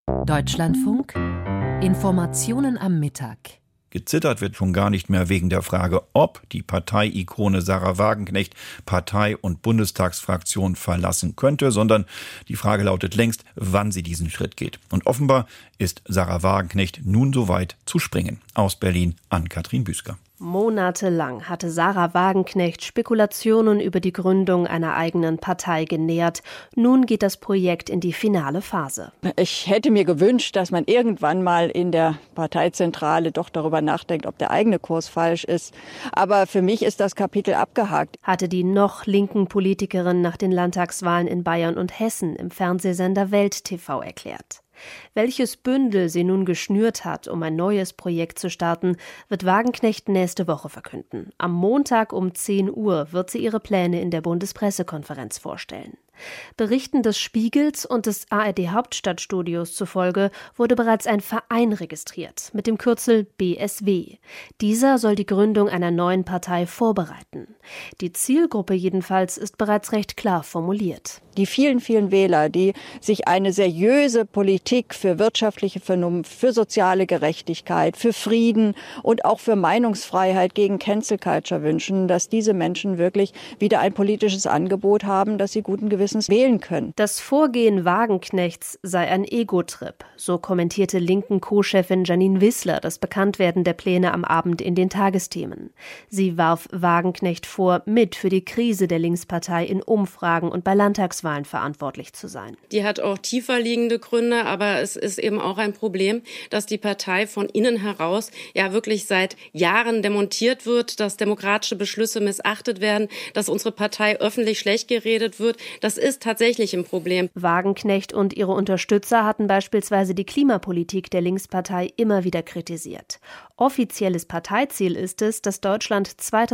Deutschlandfunk. Informationen am Mittag. Gezittert wird schon gar nicht mehr wegen der Frage, ob die Partei-Ikone Sahra Wagenknecht Partei- und Bundestagsfraktion verlassen könnte, sondern die Frage lautet längst, wann sie diesen Schritt geht. Und offenbar ist Sahra Wagenknecht nun soweit zu springen. Aus Berlin Ann-Kathrin Büsker. Monatelang hatte Sahra Wagenknecht Spekulationen über die Gründung einer eigenen Partei genährt. Nun geht das Projekt in die finale Phase. Ich hätte mir gewünscht, dass man irgendwann mal in der Parteizentrale doch darüber nachdenkt, ob der eigene Kurs falsch ist. Aber für mich ist das Kapitel abgehakt. Hatte die noch linken Politikerin nach den Landtagswahlen in Bayern und Hessen im Fernsehsender Welt TV erklärt. Welches Bündel sie nun geschnürt hat, um ein neues Projekt zu starten, wird Wagenknecht nächste Woche verkünden. Am Montag um 10 Uhr wird sie ihre Pläne in der Bundespressekonferenz vorstellen. Berichten des Spiegels und des ARD-Hauptstadtstudios zufolge wurde bereits ein Verein registriert mit dem Kürzel BSW. Dieser soll die Gründung einer neuen Partei vorbereiten. Die Zielgruppe jedenfalls ist bereits recht klar formuliert. Die vielen, vielen Wähler, die sich eine seriöse Politik für wirtschaftliche Vernunft, für soziale Gerechtigkeit, für Frieden und auch für Meinungsfreiheit gegen Cancel Culture wünschen, dass diese Menschen wirklich wieder ein politisches Angebot haben, das sie guten Gewissens wählen können. Das Vorgehen Wagenknechts sei ein Ego-Trip, so kommentierte linken Co-Chefin Janine Wissler das Bekanntwerden der Pläne am Abend in den Tagesthemen. Sie warf Wagenknecht vor, mit für die Krise der Linkspartei in Umfragen und bei Landtagswahlen verantwortlich zu sein. Die hat auch tiefer liegende Gründe, aber es ist eben auch ein Problem, dass die Partei von innen heraus ja wirklich seit Jahren demontiert wird, dass demokratische Beschlüsse missachtet werden, dass unsere Partei öffentlich schlecht geredet wird. Das ist tatsächlich ein Problem. Wagenknecht und ihre Unterstützer hatten beispielsweise die Klimapolitik der Linkspartei immer wieder kritisiert. Offizielles Parteiziel ist es, dass Deutschland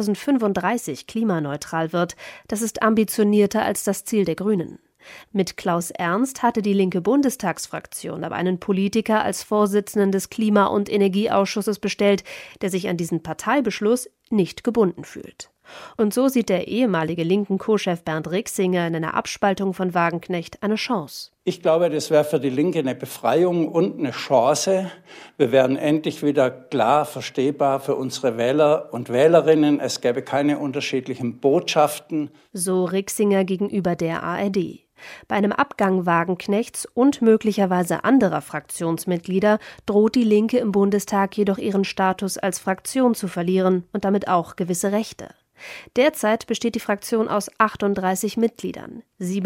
2035 klimaneutral wird. Das ist ambitionierter als das Ziel der Grünen. Mit Klaus Ernst hatte die linke Bundestagsfraktion aber einen Politiker als Vorsitzenden des Klima- und Energieausschusses bestellt, der sich an diesen Parteibeschluss nicht gebunden fühlt. Und so sieht der ehemalige linken Co-Chef Bernd Rixinger in einer Abspaltung von Wagenknecht eine Chance. Ich glaube, das wäre für die Linke eine Befreiung und eine Chance. Wir wären endlich wieder klar verstehbar für unsere Wähler und Wählerinnen. Es gäbe keine unterschiedlichen Botschaften. So Rixinger gegenüber der ARD. Bei einem Abgang Wagenknechts und möglicherweise anderer Fraktionsmitglieder droht die Linke im Bundestag jedoch ihren Status als Fraktion zu verlieren und damit auch gewisse Rechte. Derzeit besteht die Fraktion aus 38 Mitgliedern.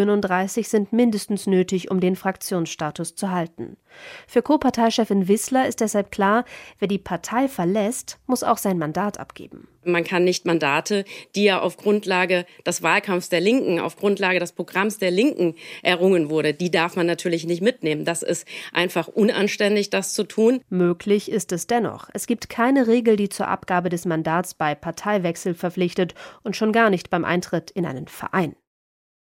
37 sind mindestens nötig, um den Fraktionsstatus zu halten. Für Co-Parteichefin Wissler ist deshalb klar, wer die Partei verlässt, muss auch sein Mandat abgeben. Man kann nicht Mandate, die ja auf Grundlage des Wahlkampfs der Linken, auf Grundlage des Programms der Linken errungen wurde, die darf man natürlich nicht mitnehmen. Das ist einfach unanständig, das zu tun. Möglich ist es dennoch. Es gibt keine Regel, die zur Abgabe des Mandats bei Parteiwechsel verpflichtet und schon gar nicht beim Eintritt in einen Verein.